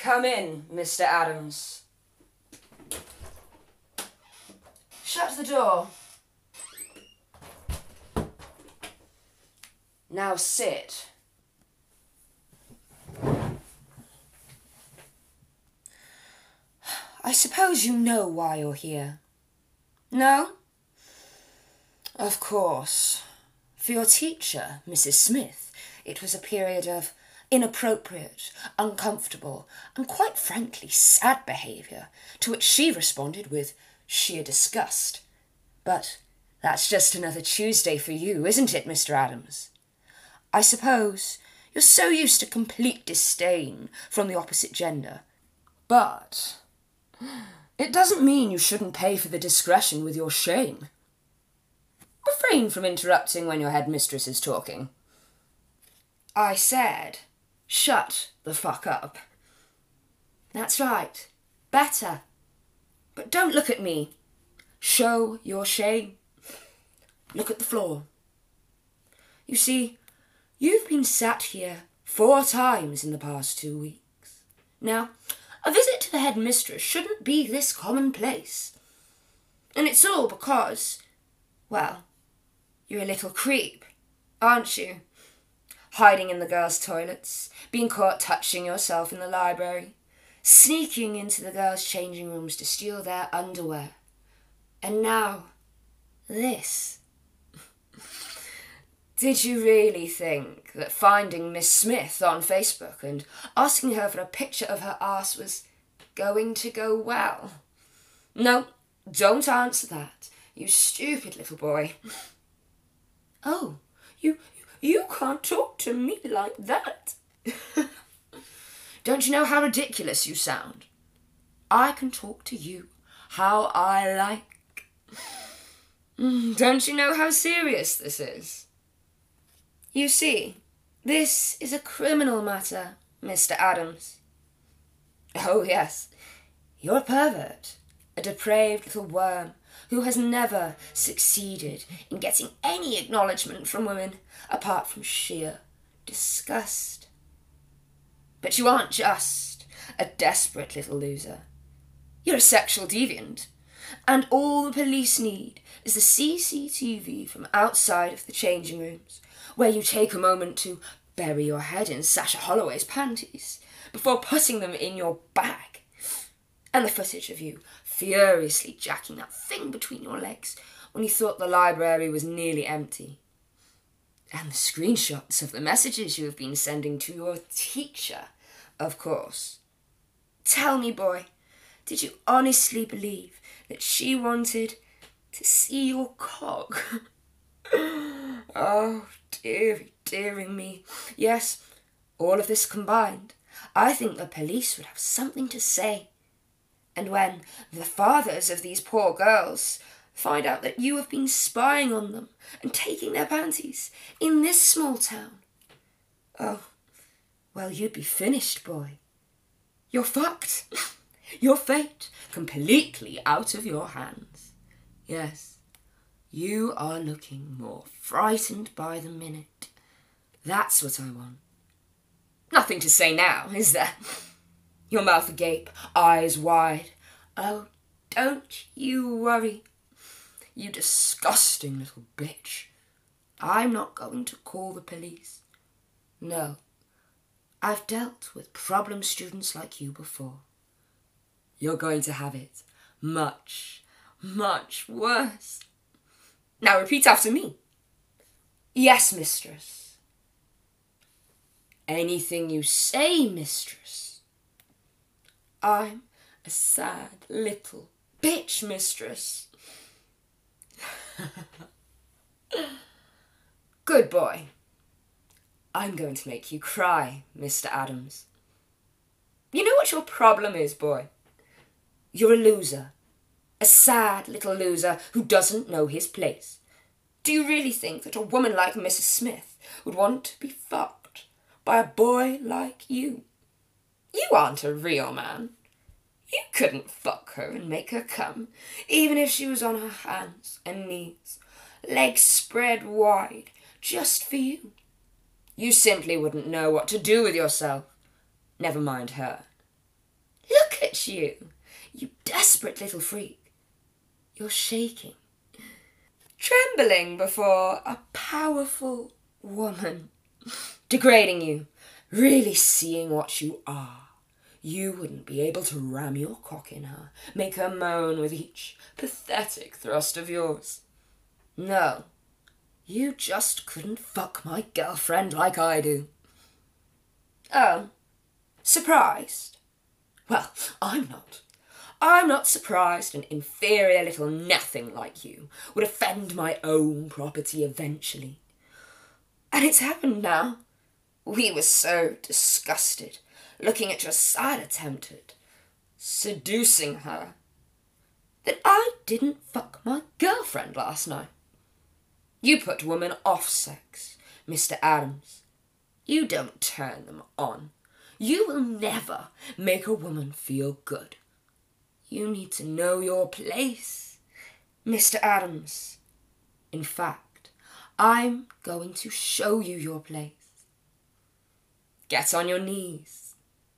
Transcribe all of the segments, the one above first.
Come in, Mr. Adams. Shut the door. Now sit. I suppose you know why you're here. No? Of course. For your teacher, Mrs. Smith, it was a period of inappropriate, uncomfortable, and quite frankly sad behaviour, to which she responded with sheer disgust. But that's just another Tuesday for you, isn't it, Mr. Adams? I suppose you're so used to complete disdain from the opposite gender. But it doesn't mean you shouldn't pay for the discretion with your shame. Refrain from interrupting when your headmistress is talking. I said, shut the fuck up. That's right. Better. But don't look at me. Show your shame. Look at the floor. You see, you've been sat here 4 times in the past 2 weeks. Now, a visit to the headmistress shouldn't be this commonplace. And it's all because, well, you're a little creep, aren't you? Hiding in the girls' toilets, being caught touching yourself in the library, sneaking into the girls' changing rooms to steal their underwear. And now, this. Did you really think that finding Miss Smith on Facebook and asking her for a picture of her arse was going to go well? No, don't answer that, you stupid little boy. Oh, you can't talk to me like that. Don't you know how ridiculous you sound? I can talk to you how I like. Don't you know how serious this is? You see, this is a criminal matter, Mr. Adams. Oh, yes, you're a pervert, a depraved little worm who has never succeeded in getting any acknowledgement from women apart from sheer disgust. But you aren't just a desperate little loser. You're a sexual deviant, and all the police need is the CCTV from outside of the changing rooms, where you take a moment to bury your head in Sasha Holloway's panties before putting them in your bag, and the footage of you furiously jacking that thing between your legs when you thought the library was nearly empty, and the screenshots of the messages you have been sending to your teacher, of course. Tell me, boy, did you honestly believe that she wanted to see your cock? Oh, dearie me. Yes, all of this combined, I think the police would have something to say. And when the fathers of these poor girls find out that you have been spying on them and taking their panties in this small town, oh, well, you'd be finished, boy. You're fucked. Your fate completely out of your hands. Yes, you are looking more frightened by the minute. That's what I want. Nothing to say now, is there? Your mouth agape, eyes wide. Oh, don't you worry. You disgusting little bitch. I'm not going to call the police. No, I've dealt with problem students like you before. You're going to have it much, much worse. Now repeat after me. Yes, mistress. Anything you say, mistress. I'm a sad little bitch, mistress. Good boy. I'm going to make you cry, Mr. Adams. You know what your problem is, boy? You're a loser. A sad little loser who doesn't know his place. Do you really think that a woman like Mrs. Smith would want to be fucked by a boy like you? You aren't a real man. You couldn't fuck her and make her come, even if she was on her hands and knees, legs spread wide, just for you. You simply wouldn't know what to do with yourself. Never mind her. at you, you desperate little freak. You're shaking, trembling before a powerful woman, degrading you, really seeing what you are. You wouldn't be able to ram your cock in her, make her moan with each pathetic thrust of yours. No, you just couldn't fuck my girlfriend like I do. Oh, surprised? Well, I'm not. I'm not surprised an inferior little nothing like you would offend my own property eventually. And it's happened now. We were so disgusted, looking at your side attempt at seducing her, that I didn't fuck my girlfriend last night. You put women off sex, Mr. Adams. You don't turn them on. You will never make a woman feel good. You need to know your place, Mr. Adams. In fact, I'm going to show you your place. Get on your knees.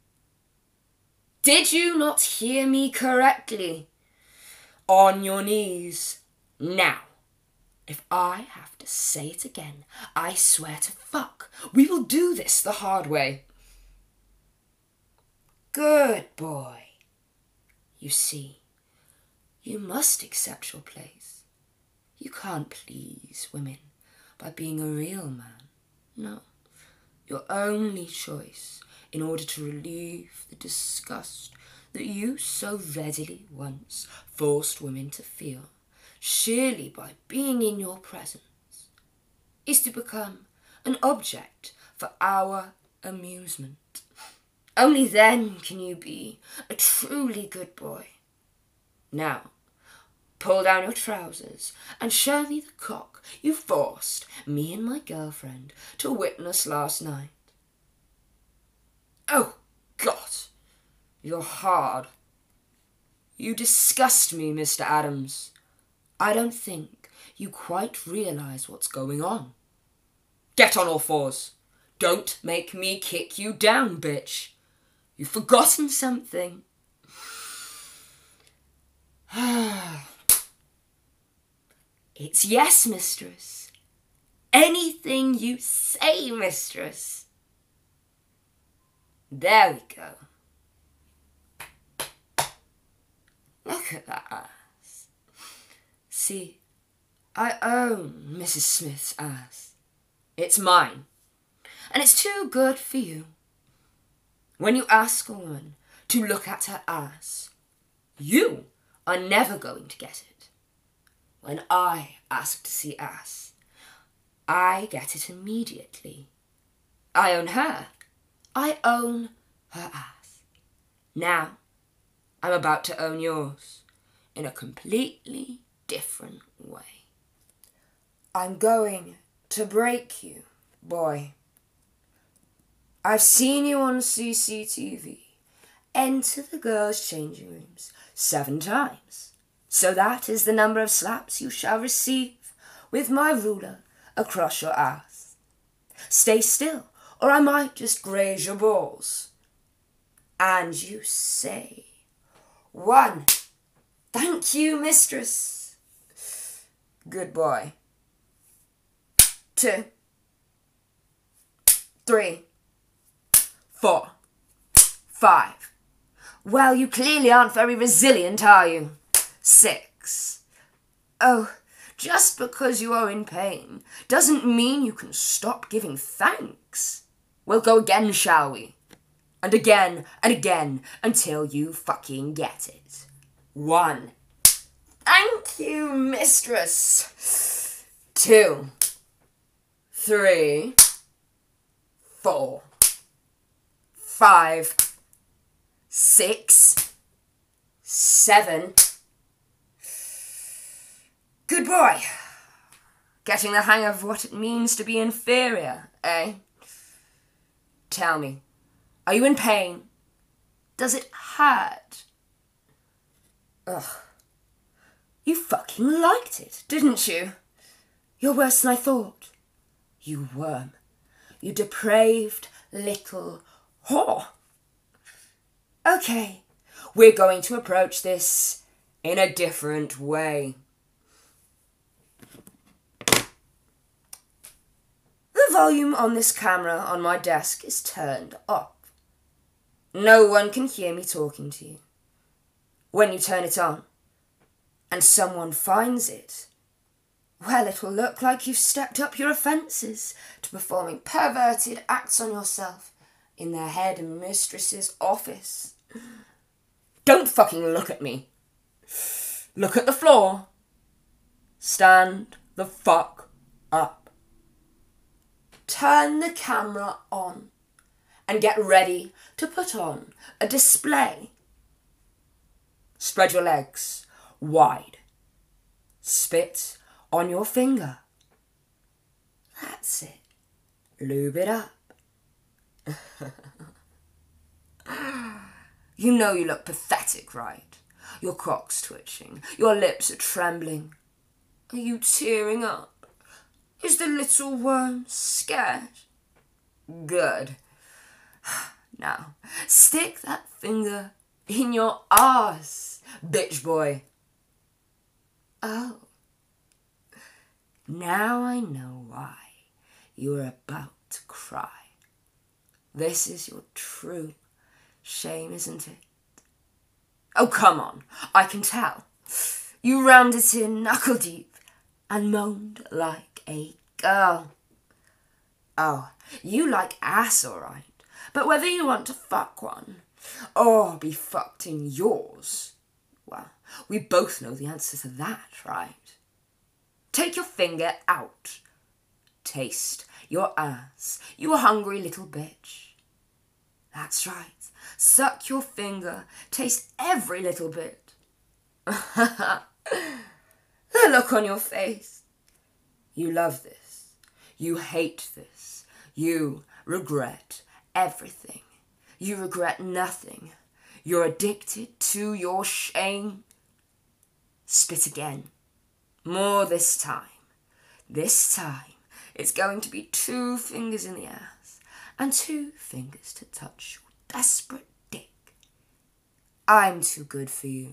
Did you not hear me correctly? On your knees. Now, if I have to say it again, I swear to fuck, we will do this the hard way. Good boy. You see, you must accept your place. You can't please women by being a real man. No. Your only choice in order to relieve the disgust that you so readily once forced women to feel, surely by being in your presence, is to become an object for our amusement. Only then can you be a truly good boy. Now, pull down your trousers and show me the cock you forced me and my girlfriend to witness last night. Oh, God, you're hard. You disgust me, Mr. Adams. I don't think you quite realise what's going on. Get on all fours. Don't make me kick you down, bitch. You've forgotten something. It's yes, mistress. Anything you say, mistress. There we go. Look at that ass. See, I own Mrs. Smith's ass. It's mine, and it's too good for you. When you ask a woman to look at her ass, you are never going to get it. When I ask to see ass, I get it immediately. I own her. I own her ass. Now, I'm about to own yours in a completely different way. I'm going to break you, boy. I've seen you on CCTV enter the girls' changing rooms 7 times. So that is the number of slaps you shall receive with my ruler across your ass. Stay still, or I might just graze your balls. And you say, 1. Thank you, mistress. Good boy. 2. 3. 4. 5. Well, you clearly aren't very resilient, are you? 6. Oh, just because you are in pain doesn't mean you can stop giving thanks. We'll go again, shall we? And again until you fucking get it. 1. Thank you, mistress. 2. 3. 4. 5. 6. 7. Good boy. Getting the hang of what it means to be inferior, eh? Tell me, are you in pain? Does it hurt? Ugh. You fucking liked it, didn't you? You're worse than I thought. You worm. You depraved little whore. Okay, we're going to approach this in a different way. The volume on this camera on my desk is turned off. No one can hear me talking to you. When you turn it on, and someone finds it, well, it will look like you've stepped up your offences to performing perverted acts on yourself in their head mistress's office. Don't fucking look at me. Look at the floor. Stand the fuck up. Turn the camera on and get ready to put on a display. Spread your legs wide. Spit on your finger. That's it. Lube it up. You know you look pathetic, right? Your cock's twitching. Your lips are trembling. Are you tearing up? Is the little worm scared? Good. Now, stick that finger in your arse, bitch boy. Oh. Now I know why you were about to cry. This is your true shame, isn't it? Oh, come on, I can tell. You rammed it in knuckle deep and moaned like a girl. Oh, you like ass, all right. But whether you want to fuck one or be fucked in yours, well, we both know the answer to that, right? Take your finger out. Taste your ass, you hungry little bitch. That's right. Suck your finger. Taste every little bit. The look on your face. You love this. You hate this. You regret everything. You regret nothing. You're addicted to your shame. Spit again. More this time. This time, it's going to be 2 fingers in the ass and 2 fingers to touch your desperate dick. I'm too good for you.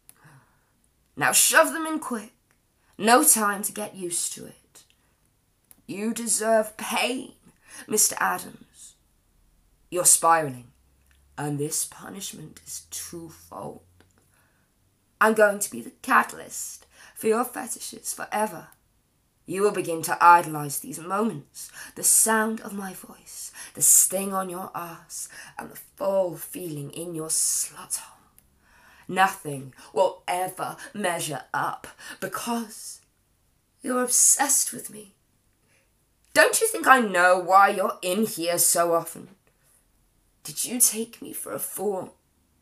Now shove them in quick. No time to get used to it. You deserve pain, Mr. Adams. You're spiraling, and this punishment is twofold. I'm going to be the catalyst for your fetishes forever. You will begin to idolize these moments, the sound of my voice, the sting on your ass, and the full feeling in your slut hole. Nothing will ever measure up because you're obsessed with me. Don't you think I know why you're in here so often? Did you take me for a fool?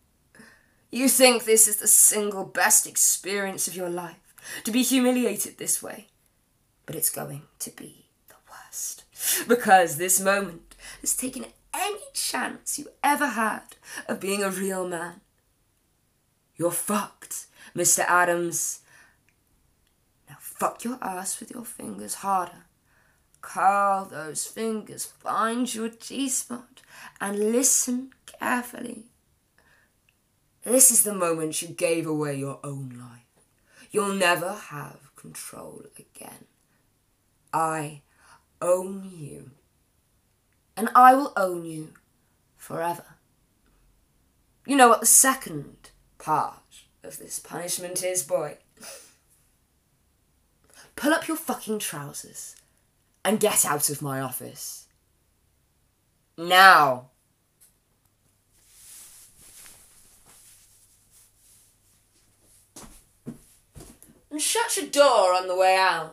You think this is the single best experience of your life, to be humiliated this way? But it's going to be the worst, because this moment has taken any chance you ever had of being a real man. You're fucked, Mr. Adams. Now fuck your ass with your fingers harder. Curl those fingers, find your G-spot, and listen carefully. This is the moment you gave away your own life. You'll never have control again. I own you, and I will own you forever. You know what the second part of this punishment is, boy? Pull up your fucking trousers and get out of my office. Now. And shut your door on the way out.